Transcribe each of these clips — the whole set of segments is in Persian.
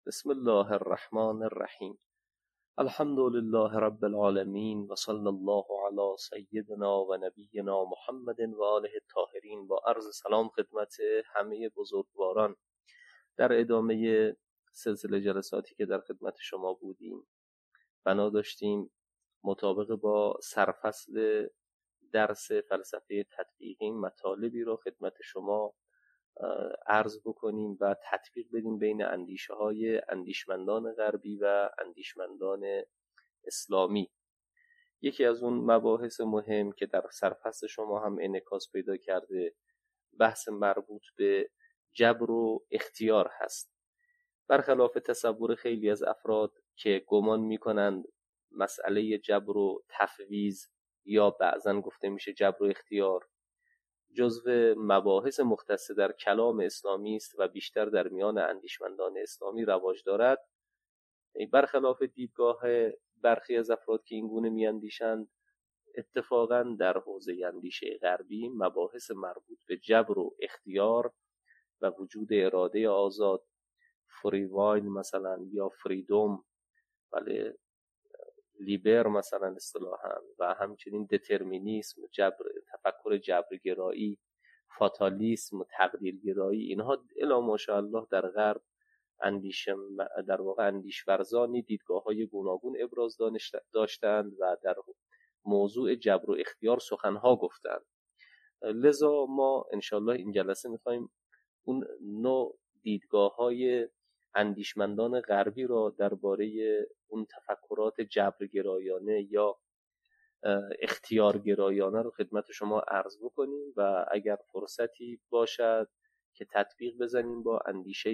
بسم الله الرحمن الرحیم. الحمد لله رب العالمین و صلی الله علی سیدنا و نبینا محمد و آله الطاهرین. با عرض سلام خدمت همه بزرگواران در ادامه سلسله جلساتی که در خدمت شما بودیم. بنا داشتیم مطابق با سرفصل درس فلسفه تطبیقی مطالبی را خدمت شما عرض بکنیم و تطبیق بدیم بین اندیشه‌های اندیشمندان غربی و اندیشمندان اسلامی. یکی از اون مباحث مهم که در سرفصل شما هم انعکاس پیدا کرده بحث مربوط به جبر و اختیار هست. برخلاف تصور خیلی از افراد که گمان می‌کنند مسئله جبر و تفویض یا بعضاً گفته میشه جبر و اختیار جزو مباحث مختص در کلام اسلامی است و بیشتر در میان اندیشمندان اسلامی رواج دارد، برخلاف دیدگاه برخی از افراد که این گونه میاندیشند، اتفاقاً در حوزه اندیشه غربی مباحث مربوط به جبر و اختیار و وجود اراده آزاد، فری وایل مثلا یا فریدوم، ولی لیبر مثلا اصطلاحاً، و همچنین دترمینیسم، جبر، تفکر جبرگرایی، فاتالیسم، تقدیرگرایی، اینها الا ماشاءالله در غرب در واقع اندیشورزانی دیدگاه‌های گوناگون ابراز داشتند و در موضوع جبر و اختیار سخنها گفتند. لذا ما انشالله این جلسه می‌خوایم اون نوع دیدگاه‌های اندیشمندان غربی را درباره اون تفکرات جبرگرایانه یا اختیارگرایانه رو خدمت شما عرض بکنیم و اگر فرصتی باشد که تطبیق بزنیم با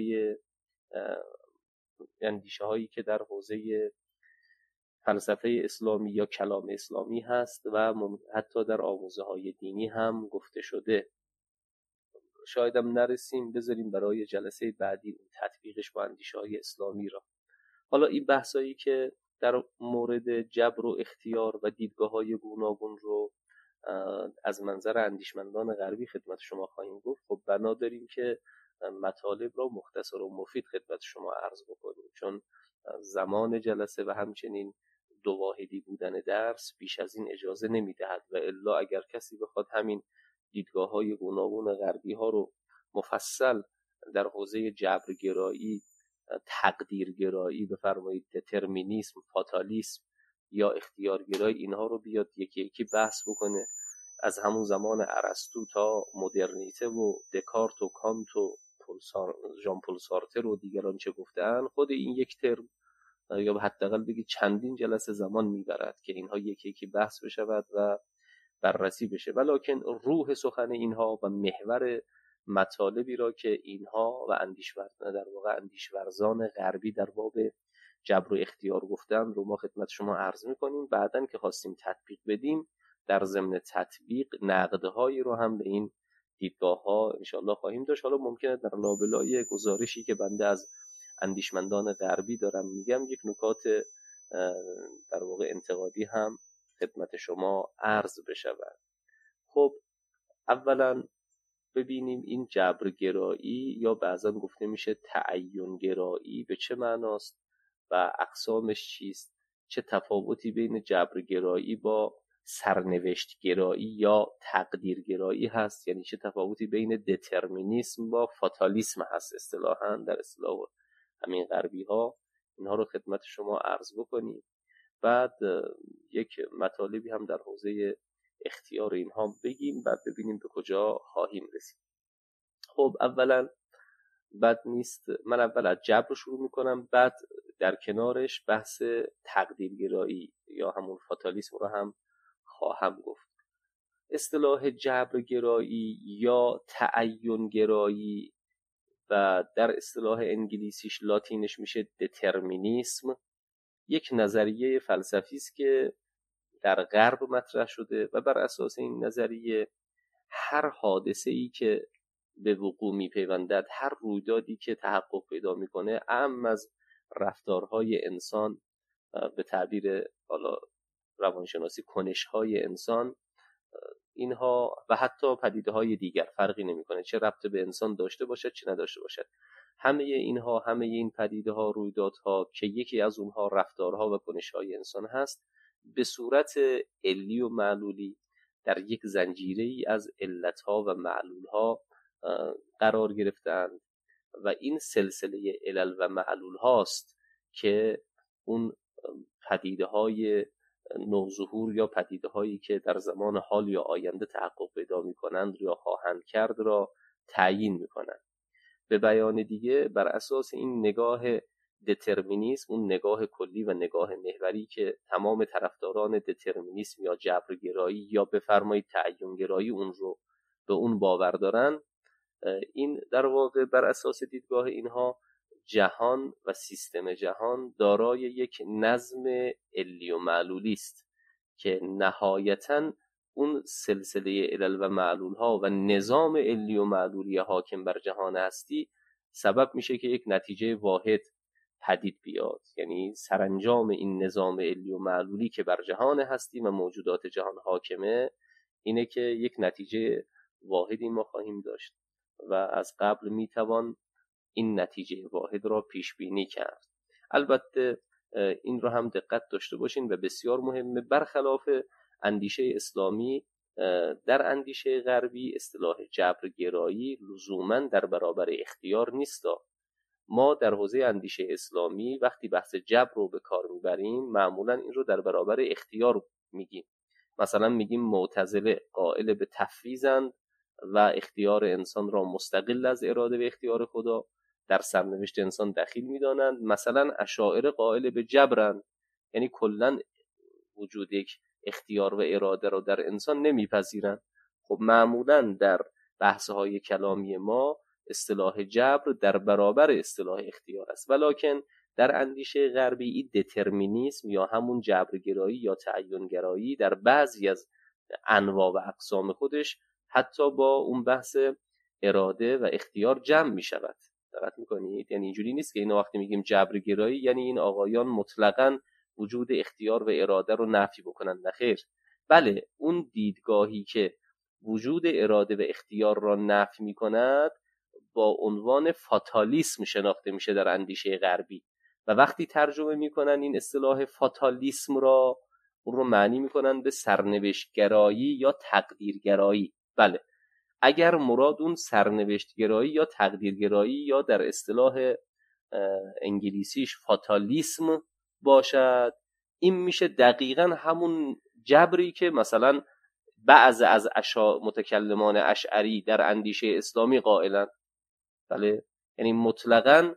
اندیشه هایی که در حوزه فلسفه اسلامی یا کلام اسلامی هست و حتی در آموزه های دینی هم گفته شده. شاید هم نرسیم، بذاریم برای جلسه بعدی اون تطبیقش با اندیشه های اسلامی را. حالا این بحثایی که در مورد جبر و اختیار و دیدگاه های گوناگون رو از منظر اندیشمندان غربی خدمت شما خواهیم گفت، خب بنا داریم که مطالب را مختصر و مفید خدمت شما عرض بکنیم، چون زمان جلسه و همچنین دو واحدی بودن درس بیش از این اجازه نمیدهد و الا اگر کسی بخواد همین دیدگاه های گوناگون غربی ها رو مفصل در حوزه جبرگرایی، تقدیرگرایی، بفرمایید دترمینیسم، فاتالیسم یا اختیارگرایی، اینها رو بیاد یکی یکی بحث بکنه از همون زمان ارسطو تا مدرنیته و دکارت و کانت و ژان پل سارتر و دیگران چه گفتن، خود این یک ترم یا حداقل بگید چندین جلسه زمان میبرد که اینها یکی یکی بحث بشود و بررسی بشه. ولکن روح سخن اینها و محور مطالبی را که اینها و در واقع اندیشورزان غربی در باب جبر و اختیار گفتن رو ما خدمت شما عرض میکنیم. بعدن که خواستیم تطبیق بدیم، در ضمن تطبیق نقدهایی رو هم به این دیدگاه ها انشاءالله خواهیم داشت. حالا ممکنه در لابلای گزارشی که بنده از اندیشمندان غربی دارم میگم یک نکات در واقع انتقادی هم خدمت شما عرض بشود. خب اولا ببینیم این جبرگرایی یا بعضا گفته میشه تعینگرایی به چه معناست و اقسامش چیست، چه تفاوتی بین جبرگرایی با سرنوشتگرایی یا تقدیرگرایی هست، یعنی چه تفاوتی بین دترمینیسم با فاتالیسم هست اصطلاحاً در اصطلاح همین غربی ها. اینها رو خدمت شما عرض بکنیم. بعد یک مطالبی هم در حوزه اختیار اینها بگیم و ببینیم به کجا خواهیم رسید. خب اولا بد نیست من اول از جبر شروع میکنم، بعد در کنارش بحث تقدیرگرایی یا همون فاتالیسم رو هم خواهم گفت. اصطلاح جبرگرایی یا تعینگرایی و در اصطلاح انگلیسیش لاتینش میشه دترمینیسم، یک نظریه فلسفی است که در غرب مطرح شده و بر اساس این نظریه هر حادثه‌ای که به وقوع میپیوندد، هر رویدادی که تحقق پیدا میکنه، اعم از رفتارهای انسان، به تعبیر حالا روانشناسی کنش‌های انسان، اینها و حتی پدیده های دیگر فرقی نمیکنه، چه ربط به انسان داشته باشد چه نداشته باشد، همه این پدیده ها، رویدادها که یکی از اونها رفتارها و کنش‌های انسان هست، به صورت علی و معلولی در یک زنجیره‌ای از علتها و معلولها قرار گرفتند و این سلسله علل و معلول هاست که اون پدیده های نوظهور یا پدیده هایی که در زمان حال یا آینده تحقق پیدا می کنند یا خواهند کرد را تعیین می کنند. به بیان دیگه بر اساس این نگاه دترمینیسم، اون نگاه کلی و نگاه محوری که تمام طرفداران دترمینیسم یا جبرگرایی یا بفرمایید تعیین‌گرایی اون رو به اون باور دارن، این در واقع بر اساس دیدگاه اینها جهان و سیستم جهان دارای یک نظم علی و معلولی است که نهایتاً اون سلسله علل و معلول ها و نظام علی و معلولی حاکم بر جهان هستی سبب میشه که یک نتیجه واحد پدید بیاد. یعنی سرانجام این نظام علی و معلولی که بر جهان هستی و موجودات جهان حاکمه اینه که یک نتیجه واحدی ما خواهیم داشت و از قبل میتوان این نتیجه واحد را پیش بینی کرد. البته این را هم دقت داشته باشین و بسیار مهمه، برخلاف اندیشه اسلامی، در اندیشه غربی اصطلاح جبرگرایی لزوماً در برابر اختیار نیست. ما در حوزه اندیشه اسلامی وقتی بحث جبر رو به کار میبریم معمولاً این رو در برابر اختیار میگیم. مثلا میگیم معتزله قائل به تفویضند و اختیار انسان را مستقل از اراده و اختیار خدا در سرنوشت انسان دخیل میدانند. مثلا اشاعره قائل به جبرند، یعنی کلاً وجود یک اختیار و اراده را در انسان نمیپذیرند. خب معمولاً در بحث‌های کلامی ما اصطلاح جبر در برابر اصطلاح اختیار است، ولکن در اندیشه غربی این دترمینیسم یا همون جبرگرایی یا تعیین‌گرایی در بعضی از انواع و اقسام خودش حتی با اون بحث اراده و اختیار جمع می شود. دقت میکنید؟ یعنی اینجوری نیست که اینا وقتی میگیم جبرگرایی یعنی این آقایان مطلقاً وجود اختیار و اراده رو نفی بکنن. نخیر، بله، اون دیدگاهی که وجود اراده و اختیار را نفی میکند با عنوان فاتالیسم شناخته میشه در اندیشه غربی و وقتی ترجمه میکنن این اصطلاح فاتالیسم را، اون رو معنی میکنن به سرنوشتگرایی یا تقدیرگرایی. بله، اگر مراد اون سرنوشتگرایی یا تقدیرگرایی یا در اصطلاح انگلیسیش فاتالیسم باشد، این میشه دقیقاً همون جبری که مثلا بعض از متکلمان اشعری در اندیشه اسلامی قائلن. بله، یعنی مطلقاً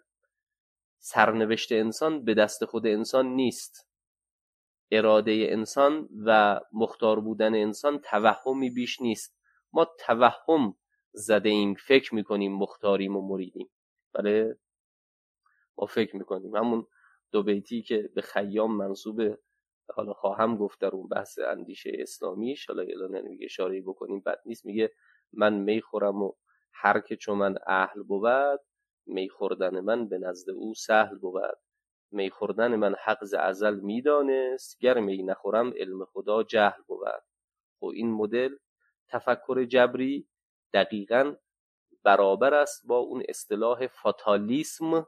سرنوشت انسان به دست خود انسان نیست، اراده انسان و مختار بودن انسان توهمی بیش نیست. ما توهم زده ایم، فکر میکنیم مختاریم و مریدیم. بله، ما فکر میکنیم. همون دو بیتی که به خیام منسوبه، حالا خواهم گفت در اون بحث اندیشه اسلامیش، حالا الان میگه اشاره بکنیم بد نیست، میگه من می خورم و هر که چون من اهل بود، می خوردن من به نزد او سهل بود. می خوردن من حق ز ازل میدانست، گر می نخورم علم خدا جهل بود. و این مدل تفکر جبری دقیقاً برابر است با اون اصطلاح فاتالیسم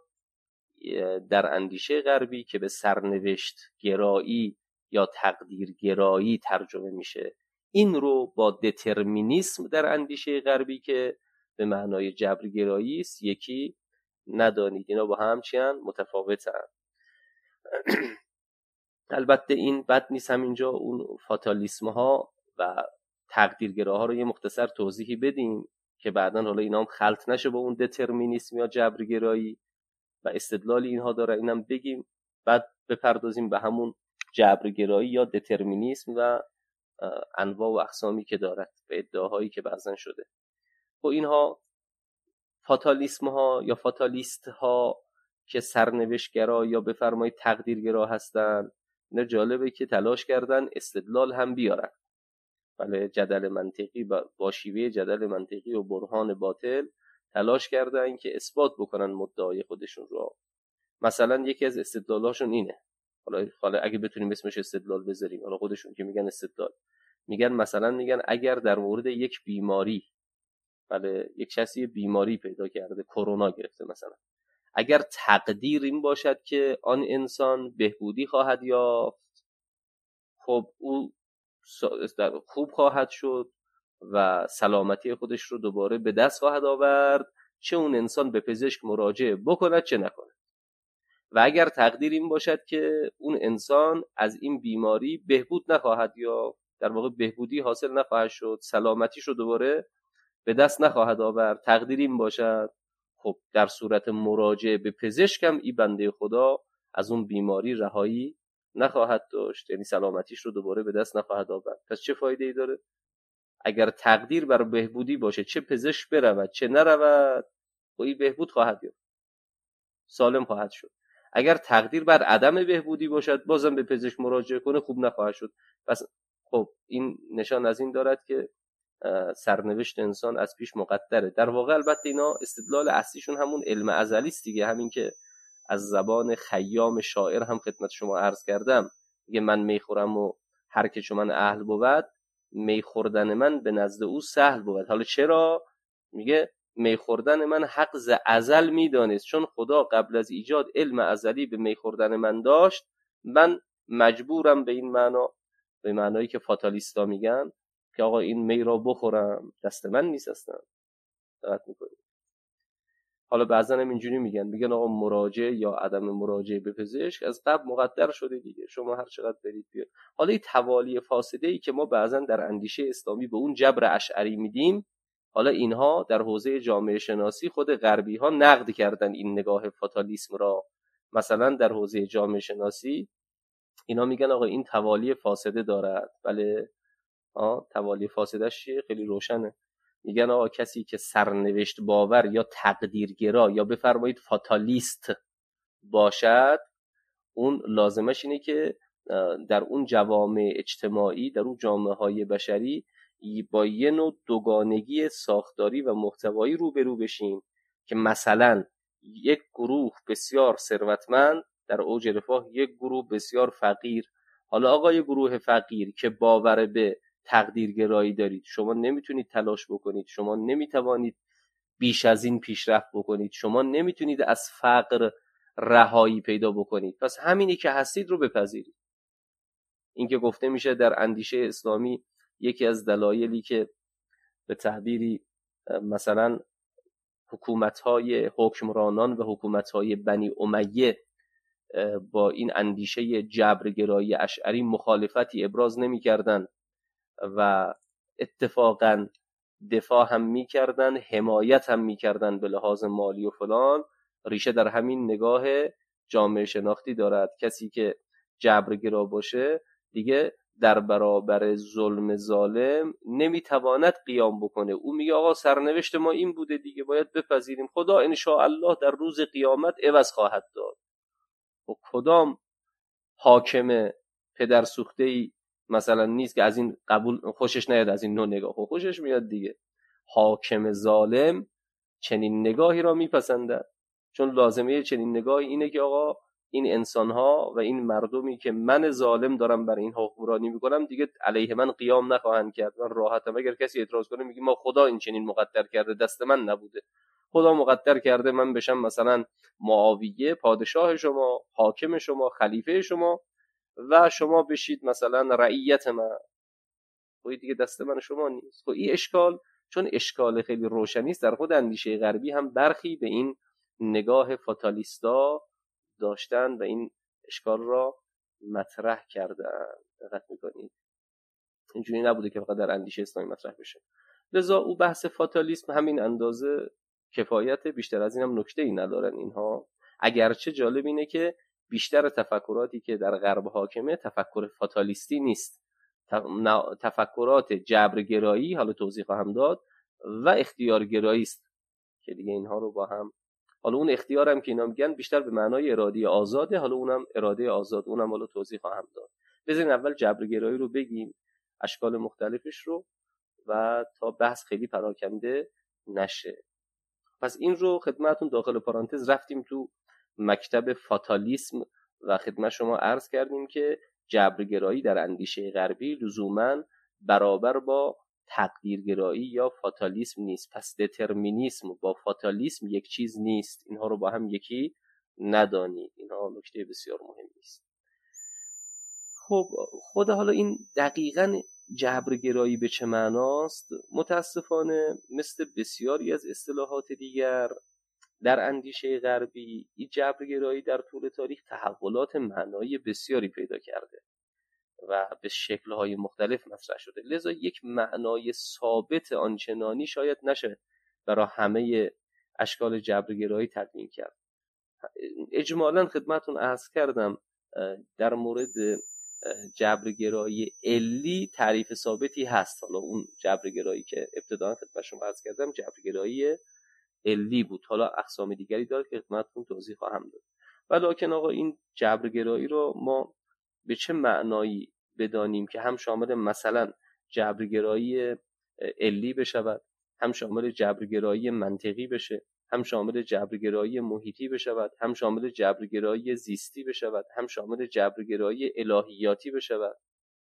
در اندیشه غربی که به سرنوشت گرایی یا تقدیر گرایی ترجمه میشه. این رو با دترمینیسم در اندیشه غربی که به معنای جبرگرایی است یکی ندانید. اینا با هم چیان؟ متفاوتن. البته این بد نیست همینجا اون فاتالیسم ها و تقدیرگراها رو یه مختصر توضیحی بدیم که بعداً حالا اینا هم خلط نشه با اون دترمینیسم یا جبرگرایی و استدلال اینها داره، اینم بگیم، بعد بپردازیم به همون جبرگرایی یا دترمینیسم و انواع و اقسامی که دارد و ادعاهایی که بعضن شده. و اینها فاتالیسم ها یا فاتالیست ها که سرنوشتگرا یا بفرمایید تقدیرگرا هستن، نه جالبه که تلاش کردن استدلال هم بیارن. بله، جدل منطقی با شیوه جدل منطقی و برهان باطل تلاش کردن که اثبات بکنن مدعای خودشون رو. مثلا یکی از استدلالاشون اینه، حالا اگه بتونیم اسمش استدلال بذاریم، حالا خودشون که میگن استدلال، میگن اگر در مورد یک بیماری، بله یک کسی بیماری پیدا کرده، کرونا گرفته مثلا، اگر تقدیر این باشد که آن انسان بهبودی خواهد یافت، خب او خوب خواهد شد و سلامتی خودش رو دوباره به دست خواهد آورد، چه اون انسان به پزشک مراجعه بکند چه نکند. و اگر تقدیر این باشد که اون انسان از این بیماری بهبود نخواهد یا در واقع بهبودی حاصل نخواهد شد، سلامتیش رو دوباره به دست نخواهد آورد، تقدیر این باشد، خب در صورت مراجعه به پزشکم این بنده خدا از اون بیماری رهایی نخواهد داشت، یعنی سلامتیش رو دوباره به دست نخواهد آورد. پس چه فایده ای داره؟ اگر تقدیر بر بهبودی باشه، چه پزشک برود چه نرود، این بهبود خواهد یافت، سالم خواهد شد. اگر تقدیر بر عدم بهبودی باشد، بازم به پزشک مراجعه کنه، خوب نخواهد شد. پس خب این نشان از این دارد که سرنوشت انسان از پیش مقدره. در واقع البته اینا استدلال اصلیشون همون علم ازلی است دیگه، همین که از زبان خیام شاعر هم خدمت شما عرض کردم، میگه من میخورم و هر که چون من اهل بود، میخوردن من به نزد او سهل بود. حالا چرا؟ میگه میخوردن من حق ز ازل میدانست، چون خدا قبل از ایجاد علم ازلی به میخوردن من داشت، من مجبورم به این معنا، به معنایی که فاتالیستا میگن که آقا این می را بخورم، دست من نیست اصلا. دقت میکنید؟ حالا بعضن هم اینجوری میگن آقا مراجعه یا عدم مراجعه به پزشک از قبل مقدر شده دیگه، شما هر چقدر برید بیاد. حالا این توالی فاسده ای که ما بعضن در اندیشه اسلامی به اون جبر اشعری میدیم، حالا اینها در حوزه جامعه شناسی خود غربی ها نقد کردن این نگاه فاتالیسم را. مثلا در حوزه جامعه شناسی اینا میگن آقا این توالی فاسده دارد. بله توالی فاسدش خیلی روشنه. میگن آقا کسی که سرنوشت باور یا تقدیرگرا یا بفرمایید فاتالیست باشد، اون لازمش اینه که در اون جوامع اجتماعی، در اون جامعه های بشری با یه نوع دوگانگی ساختاری و محتوایی روبرو بشیم که مثلا یک گروه بسیار ثروتمند در اوج رفاه، یک گروه بسیار فقیر. حالا آقا یه گروه فقیر که باور به تقدیرگرایی دارید، شما نمیتونید تلاش بکنید، شما نمیتوانید بیش از این پیشرفت بکنید، شما نمیتونید از فقر رهایی پیدا بکنید، پس همینی که هستید رو بپذیرید. این که گفته میشه در اندیشه اسلامی یکی از دلایلی که به تعبیری مثلا حکومت‌های حکمرانان و حکومت‌های بنی امیه با این اندیشه جبرگرایی اشعری مخالفتی ابراز نمی‌کردند و اتفاقاً دفاع هم می‌کردند، حمایت هم می‌کردند به لحاظ مالی و فلان، ریشه در همین نگاه جامعه شناختی دارد. کسی که جبرگرا باشه دیگه در برابر ظلم ظالم نمیتواند قیام بکنه. او میگه آقا سرنوشت ما این بوده دیگه، باید بپذیریم، خدا ان شاء الله در روز قیامت عوض خواهد داد. و کدام حاکم پدر سوخته‌ای مثلا نیست که از این قبول خوشش نیاد، از این نوع نگاه خوشش میاد دیگه. حاکم ظالم چنین نگاهی را میپسنده، چون لازمه چنین نگاهی اینه که آقا این انسان‌ها و این مردمی که من ظالم دارم بر این حکمرانی میکنم دیگه علیه من قیام نخواهند کرد. من راحتم. اگر کسی اعتراض کنه میگیم ما خدا این چنین مقدر کرده، دست من نبوده، خدا مقدر کرده من بشم مثلا معاویه پادشاه شما، حاکم شما، خلیفه شما و شما بشید مثلا رعیت من، خب دیگه دست من شما نیست. خب این اشکال، چون اشکال خیلی روشنی است، در خود اندیشه غربی هم برخی به این نگاه فاتالیستا داشتن و این اشکال را مطرح کردن. دقت میکنید؟ اینجوری نبوده که فقط در اندیشه اسلامی مطرح بشه. لذا او بحث فاتالیسم همین اندازه کفایت، بیشتر از این هم نکته ای ندارن اینها. اگرچه جالب اینه که بیشتر تفکراتی که در غرب حاکمه تفکر فاتالیستی نیست، تفکرات جبرگرایی، حالا توضیح خواهم داد، و اختیارگرایی است که دیگه اینها رو با هم، حالا اون اختیار هم که اینا میگن بیشتر به معنای اراده آزاده، حالا اونم اراده آزاد، اونم حالا توضیح خواهم داد. بذارین اول جبرگرایی رو بگیم، اشکال مختلفش رو، و تا بحث خیلی پراکنده نشه. پس این رو خدمتتون داخل پرانتز رفتیم تو مکتب فاتالیسم و خدمت شما عرض کردیم که جبرگرایی در اندیشه غربی لزوماً برابر با تقدیرگرایی یا فاتالیسم نیست. پس دترمینیسم با فاتالیسم یک چیز نیست، اینها رو با هم یکی ندانید. اینها نکته بسیار مهمی است. خب خود حالا این دقیقاً جبرگرایی به چه معناست؟ متاسفانه مثل بسیاری از اصطلاحات دیگر در اندیشه غربی، این جبرگرایی در طول تاریخ تحولات معنایی بسیاری پیدا کرده و به شکل‌های مختلف مطرح شده. لذا یک معنای ثابت آنچنانی شاید نشه برای همه اشکال جبرگرایی تدوین کرد. اجمالاً خدمتون عرض کردم در مورد جبرگرایی علی تعریف ثابتی هست. حالا اون جبرگرایی که ابتداً خدمت شما عرض کردم جبرگرایی علی بود، حالا اقسام دیگری داره که خدمتتون توضیح خواهم داد. ولکن آقا این جبرگرایی رو ما به چه معنایی بدانیم که هم شامل مثلا جبرگرایی علی بشود، هم شامل جبرگرایی منطقی بشه، هم شامل جبرگرایی محیطی بشود، هم شامل جبرگرایی زیستی بشود، هم شامل جبرگرایی الهیاتی بشود.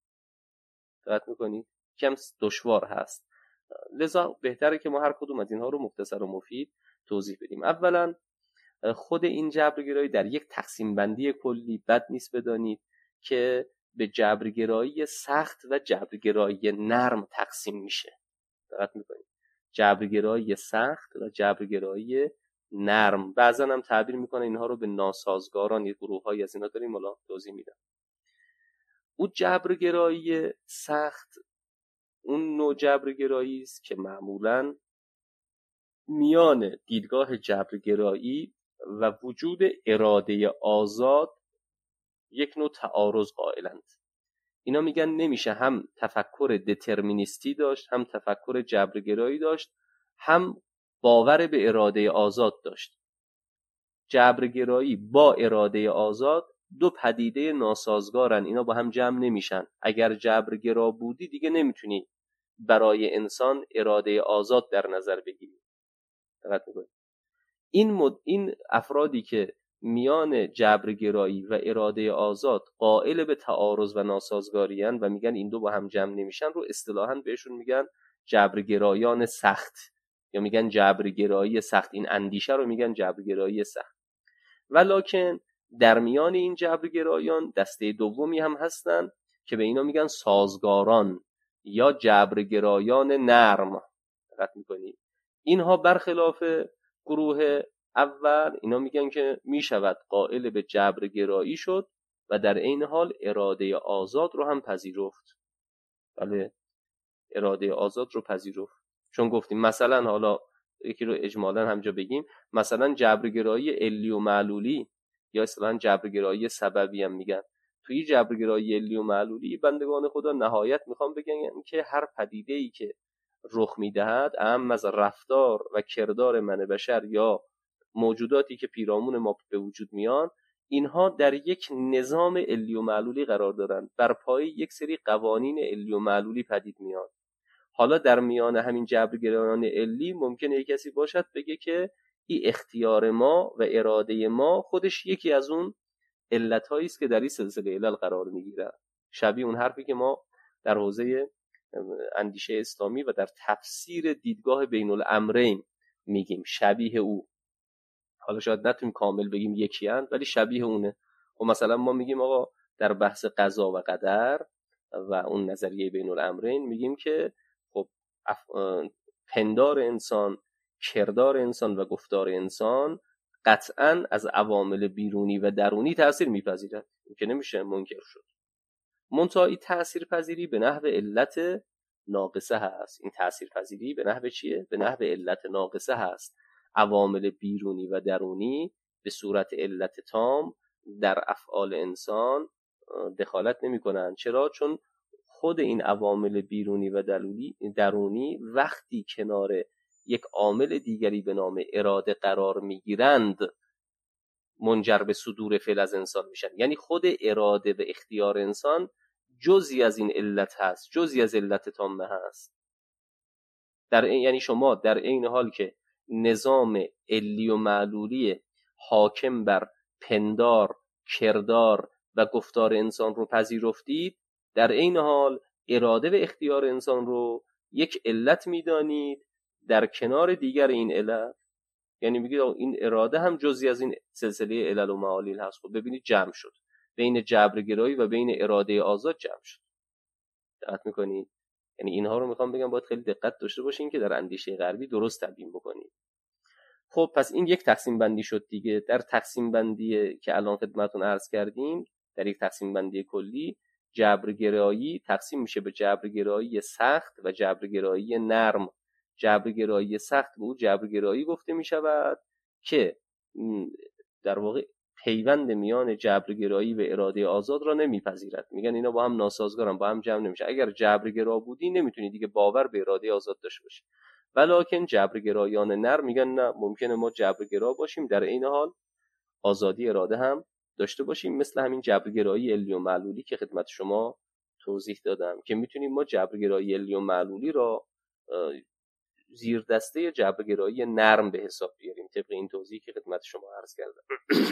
دقت میکنید؟ کم دشوار هست. لذا بهتره که ما هر کدوم از اینها رو مختصر و مفید توضیح بدیم. اولا خود این جبرگرایی در یک تقسیم بندی کلی بد نیست بدانید که به جبرگرایی سخت و جبرگرایی نرم تقسیم میشه. دقت میکنید؟ جبرگرایی سخت و جبرگرایی نرم. بعضا هم تعبیر میکنه اینها رو به ناسازگاران، یک گروه‌هایی از اینا داریم، حالا توضیح میدم. اون جبرگرایی سخت اون نوع جبرگرایی است که معمولاً میان دیدگاه جبرگرایی و وجود اراده آزاد یک نوع تعارض قائلند. اینا میگن نمیشه هم تفکر دترمینیستی داشت، هم تفکر جبرگرایی داشت، هم باور به اراده آزاد داشت. جبرگرایی با اراده آزاد دو پدیده ناسازگارن، اینا با هم جمع نمیشن. اگر جبرگرا بودی دیگه نمیتونی برای انسان اراده آزاد در نظر بگیری. دقت میکنید؟ این افرادی که میان جبرگرایی و اراده آزاد قائل به تعارض و ناسازگاری هستند و میگن این دو با هم جمع نمیشن رو اصطلاحاً بهشون میگن جبرگرایان سخت، یا میگن جبرگرایی سخت. این اندیشه رو میگن جبرگرایی سخت. ولکن در میان این جبرگرایان دسته دومی هم هستن که به اینا میگن سازگاران یا جبرگرایان نرم. دقت میکنید؟ اینها برخلاف گروه اول، اینا میگن که میشود قائل به جبرگرایی شد و در عین حال اراده آزاد رو هم پذیرفت. بله، اراده آزاد رو پذیرفت. چون گفتیم مثلا، حالا یکی رو اجمالا همجا بگیم، مثلا جبرگرایی علی و معلولی یا اصطلاحاً جبرگرایی سببی هم میگن. توی جبرگرایی علی و معلولی بندگان خدا نهایت میخوام بگن که هر پدیده‌ای که رخ میدهد، اهم از رفتار و کردار من بشر یا موجوداتی که پیرامون ما به وجود میان، اینها در یک نظام علی و معلولی قرار دارند، بر پایه یک سری قوانین علی و معلولی پدید میان. حالا در میان همین جبرگرایان علی ممکنه یک کسی باشد بگه که این اختیار ما و اراده ما خودش یکی از اون علت‌هایی است که در این سلسله علل قرار میگیره. شبیه اون حرفی که ما در حوزه اندیشه اسلامی و در تفسیر دیدگاه بین الامرین میگیم، شبیه او. حالا شاید نتونیم کامل بگیم یکی اند، ولی شبیه اونه. و مثلا ما میگیم آقا در بحث قضا و قدر و اون نظریه بین الامرین میگیم که خب پندار انسان، کردار انسان و گفتار انسان قطعاً از عوامل بیرونی و درونی تأثیر میپذیرد، که نمیشه منکر شد. منتها این تأثیر پذیری به نحو علت ناقصه هست. این تأثیر پذیری به نحو چیه؟ به نحو علت ناقصه هست. عوامل بیرونی و درونی به صورت علت تام در افعال انسان دخالت نمی کنند. چرا؟ چون خود این عوامل بیرونی و درونی وقتی کنار یک عامل دیگری به نام اراده قرار می گیرند، منجر به صدور فعل از انسان میشن. یعنی خود اراده و اختیار انسان جزئی از این علت هست، جزئی از علت تامه هست. یعنی شما در عین حال که نظام علی و معلولی حاکم بر پندار، کردار و گفتار انسان رو پذیرفتید، در عین حال اراده و اختیار انسان رو یک علت میدانید در کنار دیگر این علت، یعنی میگید این اراده هم جزئی از این سلسله علل و معالیل هست. خب ببینید جمع شد، بین جبرگرایی و بین اراده آزاد جمع شد. دقت میکنید؟ یعنی اینها رو میخوام بگم باید خیلی دقت داشته باشین که در اندیشه غربی درست تبیین بکنید. خب پس این یک تقسیم بندی شد دیگه. در تقسیم بندی که الان خدمتتون عرض کردیم، در یک تقسیم بندی کلی، جبرگرایی تقسیم میشه به جبرگرایی سخت و جبرگرایی نرم. جبرگرایی سخت به او جبرگرایی گفته میشود که در واقع پیوند میان جبرگرایی و اراده آزاد را نمیپذیرد. میگن اینا با هم ناسازگارن، با هم جمع نمیشه. اگر جبرگرا بودی نمیتونی دیگه باور به اراده آزاد داشته باشی. ولکن جبرگرایان نرم میگن نه، ممکنه ما جبرگرا باشیم در این حال آزادی اراده هم داشته باشیم، مثل همین جبرگرایی علی و معلولی که خدمت شما توضیح دادم که میتونیم ما جبرگرایی علی و معلولی را زیر دسته جبرگرایی نرم به حساب بیاریم طبق این توضیحی که خدمت شما عرض کردم.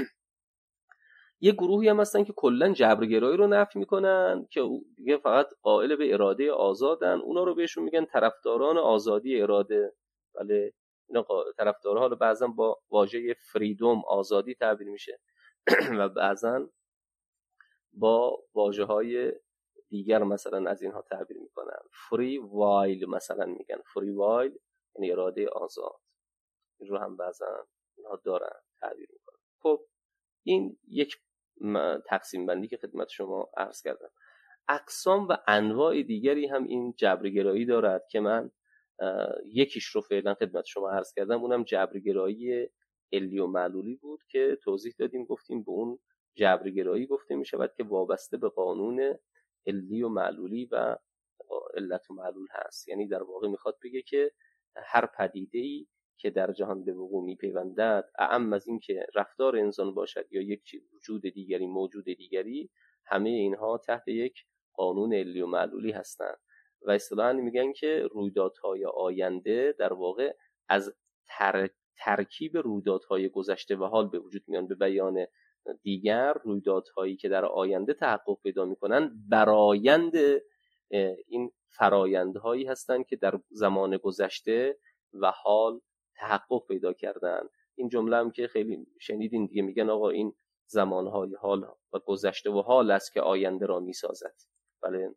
یه گروهی هم هستن که کلا جبرگرایی رو نفی میکنن که دیگه فقط قائل به اراده آزادن. اونا رو بهشون میگن طرفداران آزادی اراده. بله، اینا طرفدارها رو بعضا با واژه فریدوم آزادی تعبیر میشه و بعضا با واژه‌های دیگر مثلا از اینها تعبیر میکنن. فری وایل مثلا میگن، فری وایل یعنی اراده آزاد. این رو هم بعضا اینها دارن تعبیر میکنن. خب این یک تقسیم بندی که خدمت شما عرض کردم. اقسام و انواع دیگری هم این جبرگرایی دارد که من یکیش رو فعلا خدمت شما عرض کردم، اونم جبرگرایی علی و معلولی بود که توضیح دادیم، گفتیم به اون جبرگرایی گفته می شود که وابسته به قانون علی و معلولی و علت و معلول هست. یعنی در واقع میخواد بگه که هر پدیده‌ای که در جهان به وقوع میپیوندد، اعم از این که رفتار انسان باشد یا یک وجود دیگری، موجود دیگری، همه اینها تحت یک قانون علی و معلولی هستند و اصطلاحاً میگن که رویدادهای آینده در واقع از ترکیب رویدادهای گذشته و حال به وجود میان. به بیان دیگر، رویدادهایی که در آینده تحقق پیدا میکنن برآیند این فرایندهایی هستند که در زمان گذشته و حال تحقق پیدا کردن. این جمله هم که خیلی شنیدین دیگه، میگن آقا این زمانهای حال و گذشته و حال است که آینده را میسازد. بله.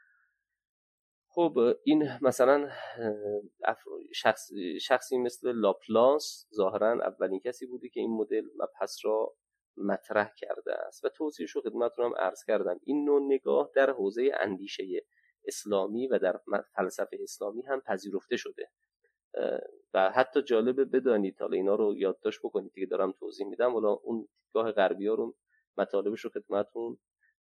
خب این مثلا شخصی مثل لاپلاس ظاهرا اولین کسی بوده که این مدل مبحث را مطرح کرده است و توضیحش رو خدمتتون هم عرض کردم. این نوع نگاه در حوزه اندیشه اسلامی و در فلسفه اسلامی هم پذیرفته شده و حتی جالبه بدانید، حالا اینا رو یادداشت بکنید دیگه، دارم توضیح میدم، حالا اون دیدگاه غربی ها رو مطالبش رو خدمتتون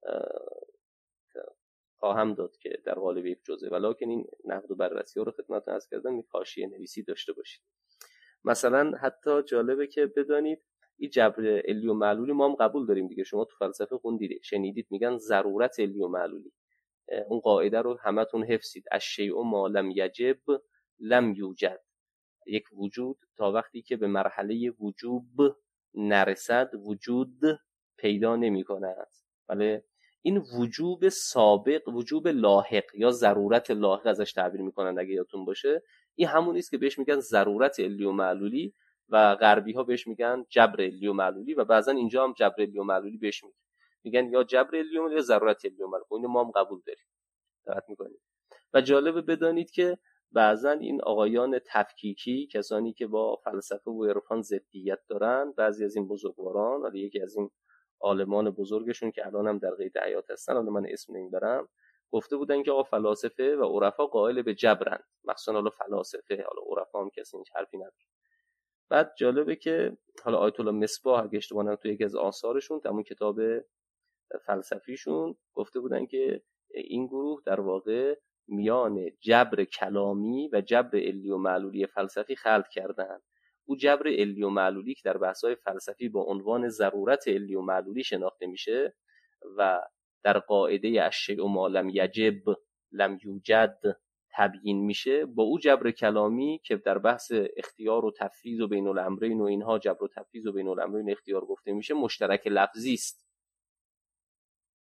خواهم داد که در قالب یک جزء، ولکن این نقد و بررسی ها رو خدمتتون عرض کردم، یک حاشیه نویسی داشته باشید. مثلا حتی جالبه که بدانید این جبر علی و معلولی ما هم قبول داریم دیگه، شما تو فلسفه خوندید شنیدید میگن ضرورت علی و معلولی. اون قاعده رو همتون حفظید، الشیء ما لم یجب لم یوجد. یک وجود تا وقتی که به مرحله وجوب نرسد وجود پیدا نمی کند. بله، این وجوب سابق، وجوب لاحق یا ضرورت لاحق ازش تعبیر میکنن اگه یادتون باشه، این همون است که بهش میگن ضرورت علی و معلولی و غربی ها بهش میگن جبر علی و معلولی و بعضا اینجا هم جبر علی و معلولی بهش میگن یا جبر علی و معلولی یا ضرورت علی و معلولی. اینو ما هم قبول داریم، دقت میکنیم. و جالبه بدانید که بعضا این آقایان تفکیکی، کسانی که با فلسفه و عرفان ضدیت دارن، بعضی از این بزرگواران، حالا یکی از این عالمان بزرگشون که الان هم در قید حیات هستن، حالا من اسم نمیبرم، گفته بودن که آقا فلاسفه و عرفا قائل به جبرن، مخصوصا حالا فلاسفه، حالا عرفا هم کسی هیچ حرفی نداره. بعد جالبه که حالا آیت الله مصباح اگه اشتباه نکنم تو یکی از آثارشون، تمام کتاب فلسفیشون، گفته بودن که این گروه در واقع میان جبر کلامی و جبر علی و معلولی فلسفی خلط کردن. او جبر علی و معلولی که در بحث‌های فلسفی با عنوان ضرورت علی و معلولی شناخته میشه و در قاعده الشیء ما لم یجب لم یوجد تبیین میشه، با او جبر کلامی که در بحث اختیار و تفویض و بین الامرین و اینها جبر و تفویض و بین الامرین اختیار گفته میشه، مشترک لفظی است.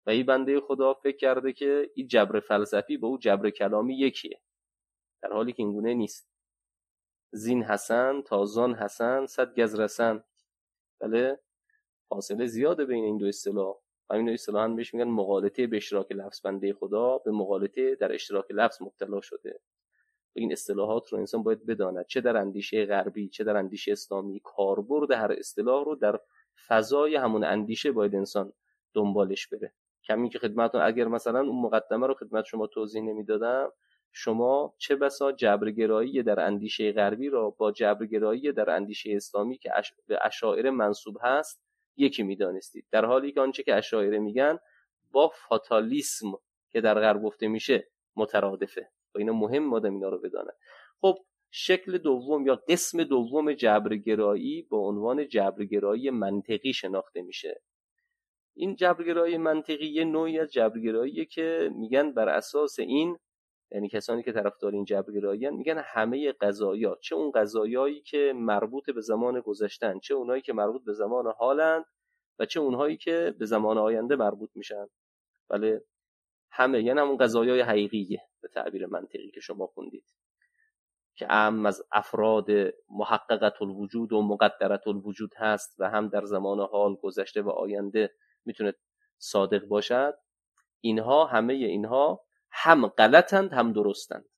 و این بنده خدا فکر کرده که این جبر فلسفی با او جبر کلامی یکیه، در حالی که اینگونه نیست. زین حسن تا زان حسن 100 گز رسن. بله، فاصله زیاده بین این دو اصطلاح. همین اصطلاحاً بهش میگن مغالطه به اشتراک لفظ. بنده خدا به مغالطه در اشتراک لفظ مبتلا شده. این اصطلاحات رو انسان باید بداند، چه در اندیشه غربی چه در اندیشه اسلامی، کاربرد هر اصطلاح رو در فضای همون اندیشه باید انسان دنبالش بره. کمی که خدمتتون اگر مثلا اون مقدمه رو خدمت شما توضیح نمیدادم، شما چه بسا جبرگرایی در اندیشه غربی را با جبرگرایی در اندیشه اسلامی که به اشاعره منسوب هست یکی میدانستید، در حالی که آنچه که اشاعره میگن با فاتالیسم که در غرب گفته میشه مترادفه. و اینا مهم آدم اینا رو بدانه. خب شکل دوم یا قسم دوم جبرگرایی با عنوان جبرگرایی منطقی شناخته میشه. این جبرگرایی منطقی یه نوعی از جبرگراییه که میگن بر اساس این، یعنی کسانی که طرفدار این جبرگرایی هستند میگن همه قضایا، چه اون قضایایی که مربوط به زمان گذشتن، چه اونایی که مربوط به زمان حالند و چه اونهایی که به زمان آینده مربوط میشن، بله همه، یعنی همون قضایای حقیقیه به تعبیر منطقی که شما خوندید، که هم از افراد محققت الوجود و مقدرت الوجود هست و هم در زمان حال گذشته و آینده میتونه صادق باشد. اینها همه اینها هم غلطند هم درستند.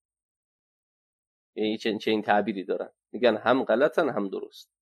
یعنی چه این تعبیری دارن، میگن هم غلطن هم درست.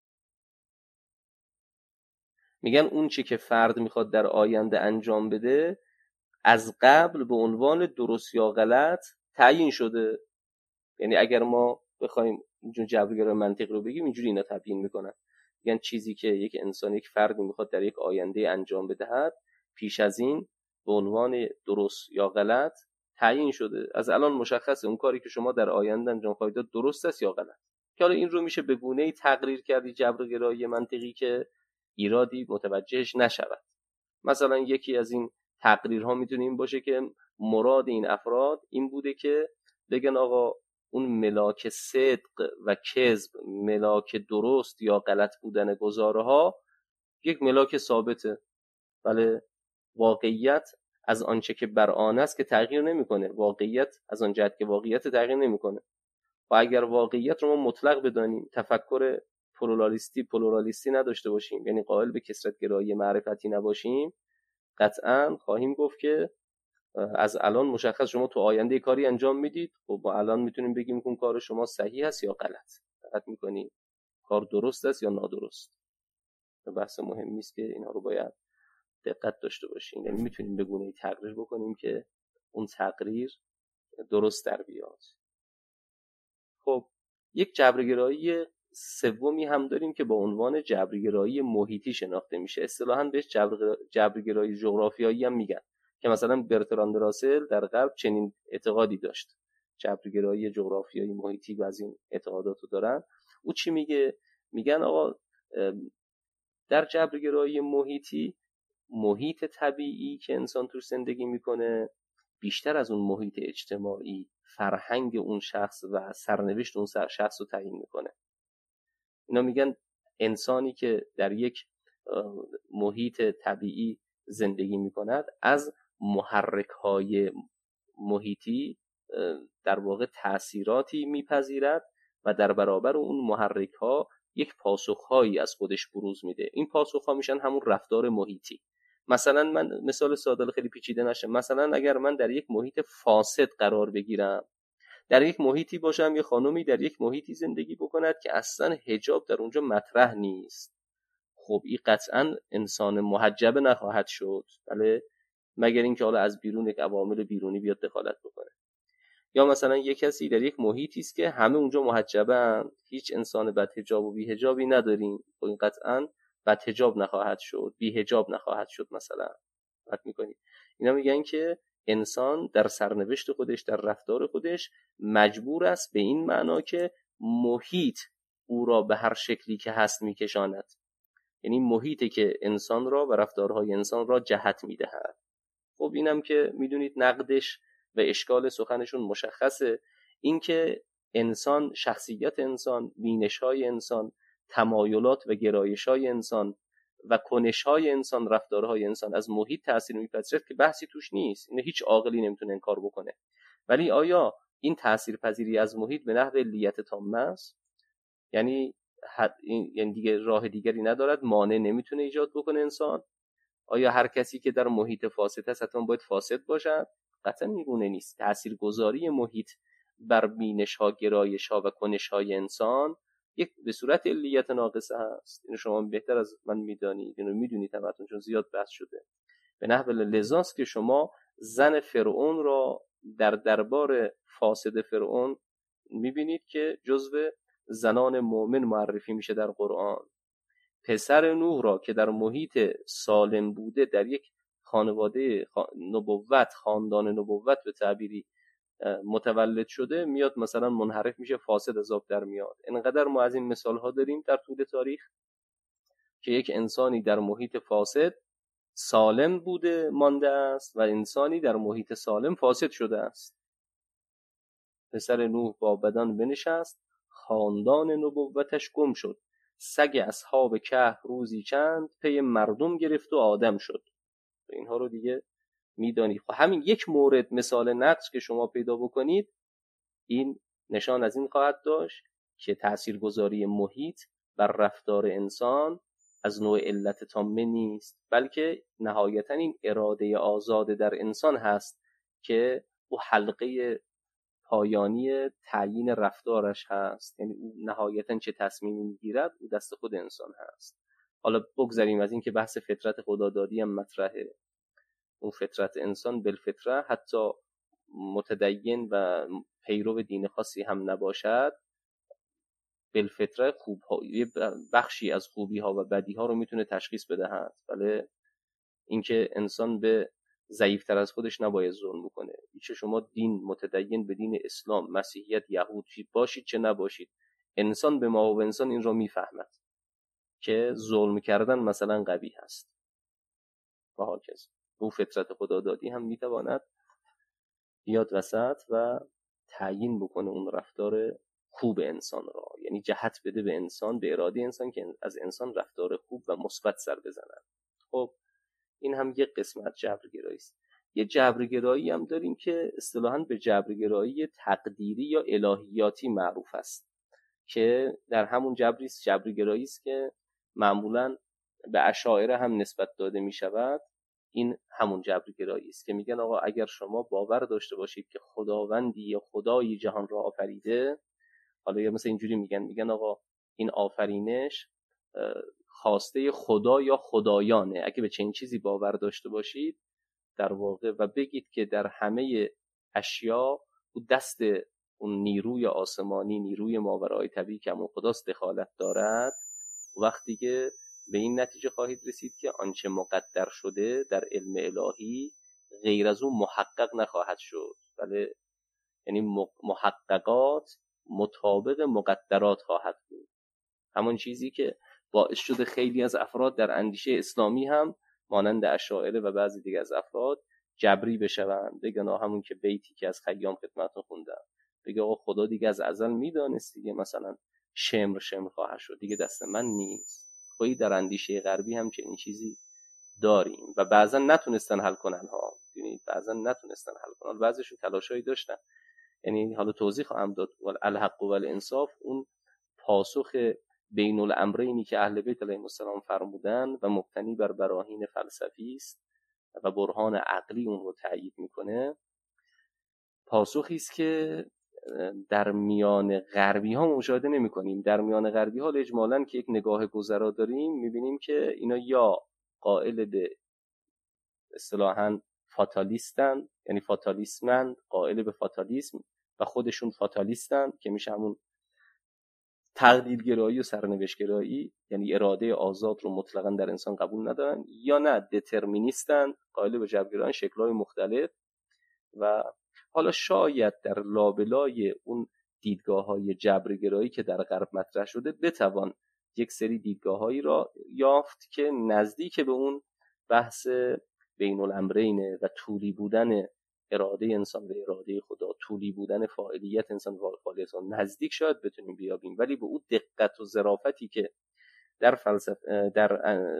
میگن اون چی که فرد میخواد در آینده انجام بده از قبل به عنوان درست یا غلط تعیین شده. یعنی اگر ما بخوایم اینجور جبرگرای منطق رو بگیم اینجوری اینا تبیین میکنن، میگن چیزی که یک انسان، یک فردی میخواد در یک آینده انجام بدهد پیش از این به عنوان درست یا غلط تعیین شده. از الان مشخصه اون کاری که شما در آینده انجام خواهید داد درست است یا غلط. که حالا این رو میشه به گونه‌ای تقریر کردی جبرگرایی منطقی که ایرادی متوجهش نشود. مثلا یکی از این تقریرها میتونه این باشه که مراد این افراد این بوده که بگن آقا اون ملاک صدق و کذب، ملاک درست یا غلط بودن گزاره ها یک ملاک ثابته. بله، واقعیت از آنچه که بر آن است که تغییر نمیکنه، واقعیت از آن جهت که واقعیت تغییر نمیکنه. و اگر واقعیت رو ما مطلق بدانیم، تفکر پلورالیستی نداشته باشیم، یعنی قائل به کثرت‌گرایی معرفتی نباشیم، قطعاً خواهیم گفت که از الان مشخص شما تو آینده کاری انجام میدید، خب با الان میتونیم بگیم که اون کار شما صحیح است یا غلط، دقت میکنید کار درست است یا نادرست. بحث مهمی است که اینها رو باید دقت داشته باشیم. یعنی میتونیم به گونه‌ای تقریر بکنیم که اون تقریر درست در بیاد. خب یک جبرگرایی سومی هم داریم که با عنوان جبرگرایی محیطی شناخته میشه. اصطلاحاً بهش جبرگرایی جغرافیایی هم میگن، که مثلا برتراند راسل در غرب چنین اعتقادی داشت، جبرگرایی جغرافیایی محیطی و از این اعتقاداتو دارن. او چی میگه؟ میگن آقا در جبرگرایی محیطی، محیط طبیعی که انسان توش زندگی میکنه بیشتر از اون محیط اجتماعی، فرهنگ اون شخص و سرنوشت اون شخص رو تعیین میکنه. اینا میگن انسانی که در یک محیط طبیعی زندگی میکند از محرک‌های محیطی در واقع تأثیراتی میپذیرد و در برابر اون محرک‌ها یک پاسخ‌هایی از خودش بروز میده. این پاسخ‌ها میشن همون رفتار محیطی. مثلا من مثال ساده خیلی پیچیده نشه، مثلا اگر من در یک محیط فاسد قرار بگیرم، در یک محیطی باشم، یه خانومی در یک محیطی زندگی بکند که اصلا حجاب در اونجا مطرح نیست، خب این قطعا انسان محجب نخواهد شد، بله، مگر اینکه حالا از بیرون یک عوامل بیرونی بیاد دخالت بکنه. یا مثلا یک کسی در یک محیطی است که همه اونجا محجبن، هیچ انسان بدحجاب و بی‌حجابی نداریم، خب این قطعا بدحجاب نخواهد شد، بی‌حجاب نخواهد شد. مثلا فکر می‌کنید اینا میگن که انسان در سرنوشت خودش، در رفتار خودش مجبور است به این معنا که محیط او را به هر شکلی که هست میکشاند، یعنی محیطی که انسان را و رفتارهای انسان را جهت میدهد. خب اینم که میدونید نقدش و اشکال سخنشون مشخصه، این که انسان، شخصیت انسان، بینش‌های انسان، تمایلات و گرایش‌های انسان و کنش‌های انسان، رفتارهای انسان از محیط تأثیر می‌پذیرد که بحثی توش نیست، این هیچ عاقلی نمیتونه انکار بکنه. ولی آیا این تأثیرپذیری از محیط به نحو علیت تامه است؟ یعنی دیگه راه دیگری ندارد، مانع نمیتونه ایجاد بکنه انسان؟ آیا هر کسی که در محیط فاسد هست حتما باید فاسد باشد؟ قطعا این گونه نیست. تأثیرگذاری محیط بر بینش‌ها، گرایش‌ها و کنش‌های انسان یک به صورت علیت ناقصه هست. اینو شما بهتر از من میدانید، اینو میدونید همتون، چون زیاد بحث شده. به نحو لذاست که شما زن فرعون را در دربار فاسد فرعون میبینید که جزو زنان مؤمن معرفی میشه در قرآن. پسر نوح را که در محیط سالم بوده، در یک خانواده نبوت، خاندان نبوت به تعبیری متولد شده، میاد مثلا منحرف میشه، فاسد از آب در میاد. اینقدر ما از این مثال ها داریم در طول تاریخ که یک انسانی در محیط فاسد سالم بوده مانده است و انسانی در محیط سالم فاسد شده است. پسر نوح با بدان بنشست، خاندان نبوتش گم شد. سگ اصحاب کهف روزی چند، پی مردم گرفت و آدم شد. اینها رو دیگه میدانی. خب همین یک مورد مثال نقص که شما پیدا بکنید، این نشان از این خواهد داشت که تاثیرگذاری محیط بر رفتار انسان از نوع علت تامه نیست، بلکه نهایتاً این اراده آزاد در انسان هست که او حلقه پایانی تعیین رفتارش هست. یعنی او نهایتاً چه تصمیمی میگیرد او دست خود انسان هست. حالا بگذاریم از این که بحث فطرت خدادادی هم مطرحه. اون فطرت انسان بالفطره، حتی متدین و پیرو دین خاصی هم نباشد، بالفطره بخشی از خوبی ها و بدی ها رو میتونه تشخیص بدهد. بله، اینکه انسان به ضعیفتر از خودش نباید ظلم بکنه. چه شما دین متدین به دین اسلام، مسیحیت، یهود باشید چه نباشید، انسان به ما و انسان این رو میفهمد که ظلم کردن مثلا قبیح است و هاکذا. او فطرت خدادادی هم میتواند بیاد وسط و تعیین بکنه اون رفتار خوب انسان را، یعنی جهت بده به انسان، به اراده انسان که از انسان رفتار خوب و مثبت سر بزنن. خب این هم یک قسمت جبرگرایی است. یه جبرگرایی هم داریم که اصطلاحاً به جبرگرایی تقدیری یا الهیاتی معروف است، که در همون جبرگرایی است که معمولاً به اشاعره هم نسبت داده می شود. این همون جبرگرایی است که میگن آقا اگر شما باور داشته باشید که خداوندی یا خدایی جهان را آفریده، حالا یا مثلا اینجوری میگن آقا این آفرینش خواسته خدا یا خدایانه، اگه به چنین چیزی باور داشته باشید در واقع و بگید که در همه اشیا دست اون نیروی آسمانی، نیروی ماورای طبیعی که همون خداست دخالت دارد، وقتی که به این نتیجه خواهید رسید که آنچه مقدر شده در علم الهی غیر از اون محقق نخواهد شد. بله، یعنی محققات مطابق مقدرات خواهد بود. همون چیزی که باعث شده خیلی از افراد در اندیشه اسلامی هم مانند اشاعره و بعضی دیگه از افراد جبری بشوند، بگن همون که بیتی که از خیام خدمتتون خوندم، بگه آقا خدا دیگه از ازل میدانست دیگه مثلا شمر خواهد شد، دیگه دست من نیست. خودی در اندیشه غربی هم چنین چیزی داریم و بعضا نتونستن حل کنن ها. ببینید بعضا نتونستن حل کنن، بعضیشون تلاشایی داشتن. یعنی حالا توضیح خواهم داد. الحق و الانصاف اون پاسخ بین الامرینی که اهل بیت علیهم السلام فرمودن و مبتنی بر براهین فلسفی است و برهان عقلی اون رو تایید میکنه، پاسخی است که در میان غربی ها مشاهده نمی کنیم. در میان غربی ها اجمالاً که یک نگاه گذرا داریم میبینیم که اینا یا قائل به اصطلاحاً فاتالیستن، یعنی فاتالیسمند، قائل به فاتالیسم و خودشون فاتالیستن که میشه همون تقدیرگرایی و سرنوشتگرایی، یعنی اراده آزاد رو مطلقاً در انسان قبول ندارن، یا نه دترمینیستن، قائل به جبرگرایی شکل‌های مختلف. و حالا شاید در لابلای اون دیدگاه‌های جبرگرایی که در غرب مطرح شده بتوان یک سری دیدگاه‌هایی را یافت که نزدیک به اون بحث بین الامرین و طولی بودن اراده انسان به اراده خدا، طولی بودن فاعلیت انسان و فاعلیت انسان نزدیک شاید بتونیم بیابیم، ولی به اون دقت و ظرافتی که در فلسفه، در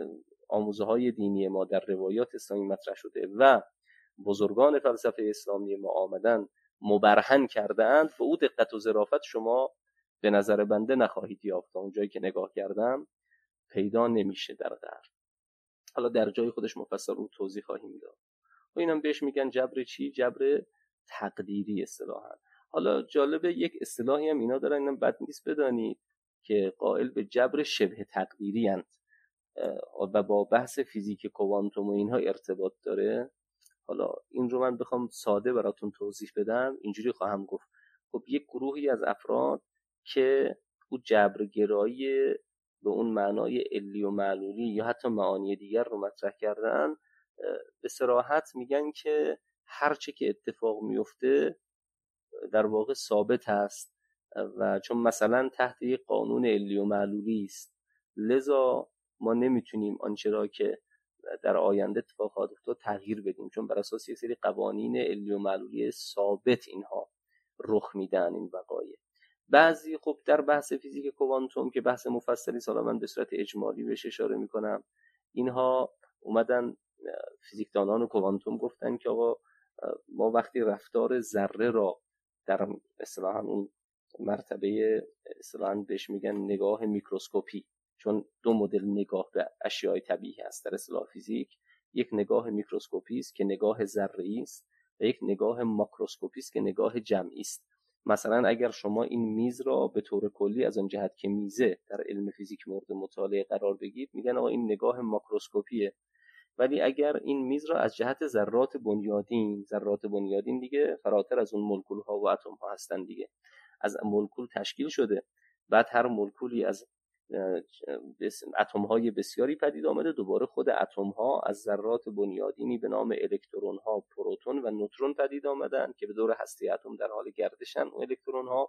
آموزه‌های دینی ما در روایات اسلامی مطرح شده و بزرگان فلسفه اسلامی ما آمدن مبرهن کردند، به او دقت و ظرافت شما به نظر بنده نخواهید یافت. تا اونجایی که نگاه کردم پیدا نمیشه در غرب. حالا در جای خودش مفصل رو توضیح خواهیم داد. و اینم بهش میگن جبر چی؟ جبر تقدیری اصطلاحاً. حالا جالبه یک اصطلاحی هم اینا دارن، اینم بد نیست بدانید، که قائل به جبر شبه تقدیری اند و با بحث فیزیک کوانتوم و اینها ارتباط داره. حالا این رو من بخوام ساده براتون توضیح بدم اینجوری خواهم گفت. خب یک گروهی از افراد که او جبرگرایی به اون معنای علی و معلولی یا حتی معانی دیگر رو مطرح کردن، به صراحت میگن که هر چه که اتفاق میفته در واقع ثابت هست و چون مثلا تحت یک قانون علی و معلولی است، لذا ما نمیتونیم آنچه را که در آینده اتفاق خواهد افتاد تغییر بدیم، چون بر اساس یک سری قوانین علی و معلولی ثابت اینها رخ میدن این وقایع. بعضی خب در بحث فیزیک کوانتوم که بحث مفصلی سالا من به صورت اجمالی بهش اشاره میکنم، اینها اومدن فیزیکدانان کوانتوم گفتن که آقا ما وقتی رفتار ذره را در اصطلاحاً اون مرتبه اصطلاحاً بهش میگن نگاه میکروسکوپی، چون دو مدل نگاه به اشیاء طبیعی هست در اصطلاح فیزیک، یک نگاه میکروسکوپی است که نگاه ذره‌ای است و یک نگاه ماکروسکوپی است که نگاه جمعی است. مثلا اگر شما این میز را به طور کلی از آن جهت که میزه در علم فیزیک مورد مطالعه قرار بگیرید، میگن آقا این نگاه ماکروسکوپیه. ولی اگر این میز را از جهت ذرات بنیادین دیگه فراتر از اون مولکول ها و اتم ها هستن دیگه، از مولکول تشکیل شده، بعد هر مولکولی از اتم های بسیاری پدید آمده، دوباره خود اتم ها از ذرات بنیادینی به نام الکترون ها، پروتون و نوترون پدید آمدن که به دور هسته اتم در حال گردشن اون الکترون ها.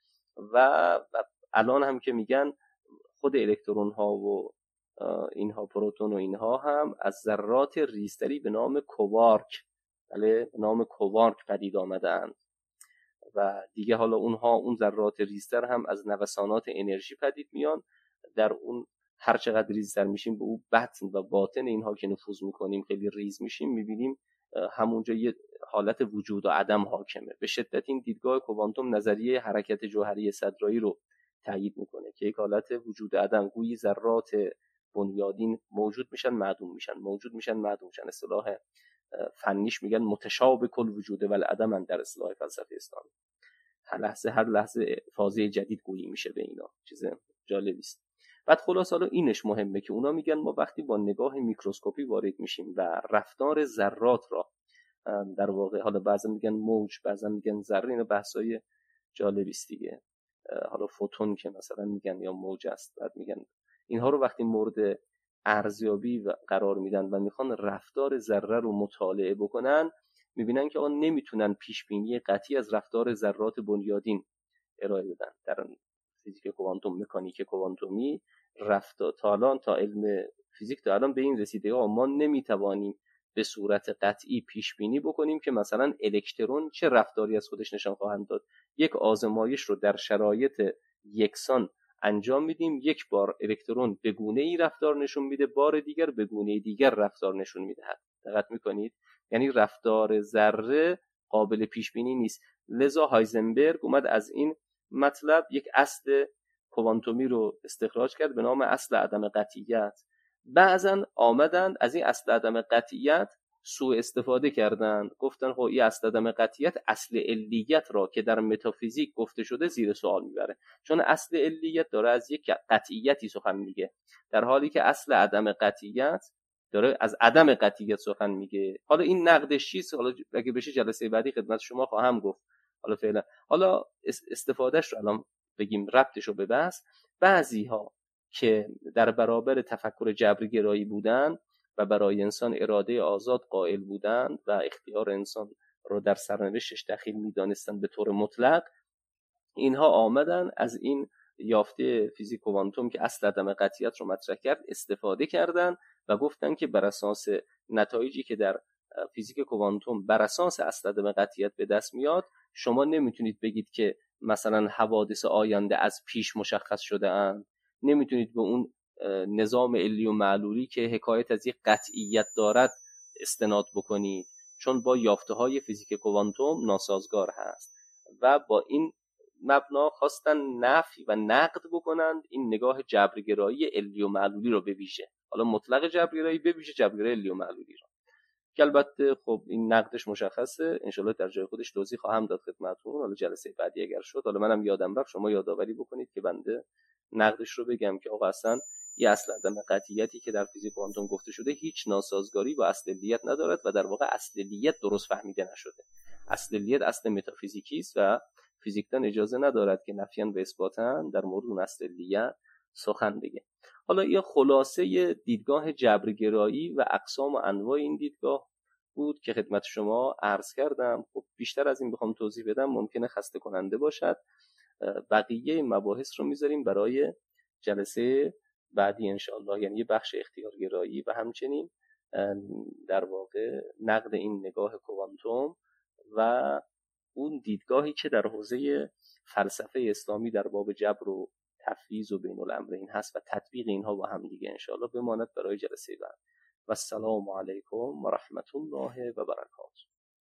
و الان هم که میگن خود الکترون ها و اینها پروتون و اینها هم از ذرات ریزتری به نام کوارک، بله به نام کوارک پدید آمدند و دیگه حالا اون ذرات ریزتر هم از نوسانات انرژی پدید میان. در اون هر چقدر ریزتر میشیم به اون بطن و باطن اینها که نفوذ میکنیم، خیلی ریز میشیم، میبینیم همونجا یه حالت وجود و عدم حاکمه. به شدت این دیدگاه کوانتوم نظریه حرکت جوهری صدرایی رو تایید میکنه که یک حالت وجود عدم، گویی ذرات بنیادین موجود میشن معدوم میشن. اصطلاح فنیش میگن متشابه کل وجوده و العدم در اصطلاح فلسفه اسلامی. هر لحظه فازه جدید گویی میشه به اینا، چیز جالبی است. بعد خلاص حالا اینش مهمه که اونا میگن ما وقتی با نگاه میکروسکوپی وارد میشیم و رفتار ذرات را در واقع، حالا بعضا میگن موج، بعضا میگن ذره، اینا بحثای جالبی است دیگه. حالا فوتون که مثلا میگن یا موج است، بعد میگن اینها رو وقتی مورد ارزیابی قرار میدن و میخوان رفتار ذره رو مطالعه بکنن، میبینن که آن نمیتونن پیش بینی قطعی از رفتار ذرات بنیادین ارائه بدن. در فیزیک کوانتوم، مکانیک کوانتومی، تا علم فیزیک تا الان به این رسیده ما نمیتوانیم به صورت قطعی پیش بینی بکنیم که مثلا الکترون چه رفتاری از خودش نشان خواهند داد. یک آزمایش رو در شرایط یکسان انجام میدیم، یک بار الکترون به گونه ای رفتار نشون میده، بار دیگر به گونه دیگر رفتار نشون میده. دقت میکنید؟ یعنی رفتار ذره قابل پیش بینی نیست. لذا هایزنبرگ اومد از این مطلب یک اصل کوانتومی رو استخراج کرد به نام اصل عدم قطعیت. بعضن آمدن از این اصل عدم قطعیت سوء استفاده کردن، گفتن خب این اصل عدم قطعیت اصل علیت را که در متافیزیک گفته شده زیر سوال میبره، چون اصل علیت داره از یک قطعیتی سخن میگه، در حالی که اصل عدم قطعیت داره از عدم قطعیت سخن میگه. حالا این نقدش چیست؟ حالا اگه بشه جلسه بعدی خدمت شما خواهم گفت. حالا فعلا حالا استفادهش رو الان بگیم، ربطش رو به بحث. بعضی ها که در برابر تفکر جبرگرایی بودن و برای انسان اراده آزاد قائل بودند و اختیار انسان رو در سرنوشتش دخیل می‌دانستند به طور مطلق، اینها آمدن از این یافته فیزیک کوانتوم که اصل عدم قطعیت رو مطرح کرد استفاده کردن و گفتن که بر اساس نتایجی که در فیزیک کوانتوم بر اساس اصل عدم قطعیت به دست میاد، شما نمیتونید بگید که مثلا حوادث آینده از پیش مشخص شده اند، نمیتونید به اون نظام علی و معلولی که حکایت از یک قطعیت دارد استناد بکنید، چون با یافته‌های فیزیک کوانتوم ناسازگار هست و با این مبنا خواستن نفی و نقد بکنند این نگاه جبرگرایی علی و معلولی رو به ویژه، حالا مطلق جبرگرایی به ویژه جبرگرایی علی و معلولی رو، که البته خب این نقدش مشخصه، انشالله در جای خودش توضیح خواهم داد خدمتتون، حالا جلسه بعدی اگر شد، حالا منم یادم رفت شما یادآوری بکنید که بنده نقدش رو بگم که آقا اصلا یه اصل عدم قطعیتی که در فیزیک کوانتوم گفته شده هیچ ناسازگاری با اصل علیت ندارد و در واقع اصل علیت درست فهمیده نشده. اصل علیت اصل متافیزیکی است و فیزیکدان اجازه ندارد که نفیاً و اثباتاً در مورد اون اصل علیت سخن بگه. حالا این خلاصه دیدگاه جبرگرایی و اقسام و انواع این دیدگاه بود که خدمت شما عرض کردم. خب بیشتر از این بخوام توضیح بدم ممکنه خسته کننده باشد. بقیه این مباحث رو میذاریم برای جلسه بعدی انشاءالله، یعنی یه بخش اختیارگرایی و همچنین در واقع نقد این نگاه کوانتوم و اون دیدگاهی که در حوزه فلسفه اسلامی در باب جبر و تفویض و بین الامرین هست و تطبیق اینها با هم دیگه انشاءالله بماند برای جلسه بعد. و السلام علیکم و رحمت الله و برکاته.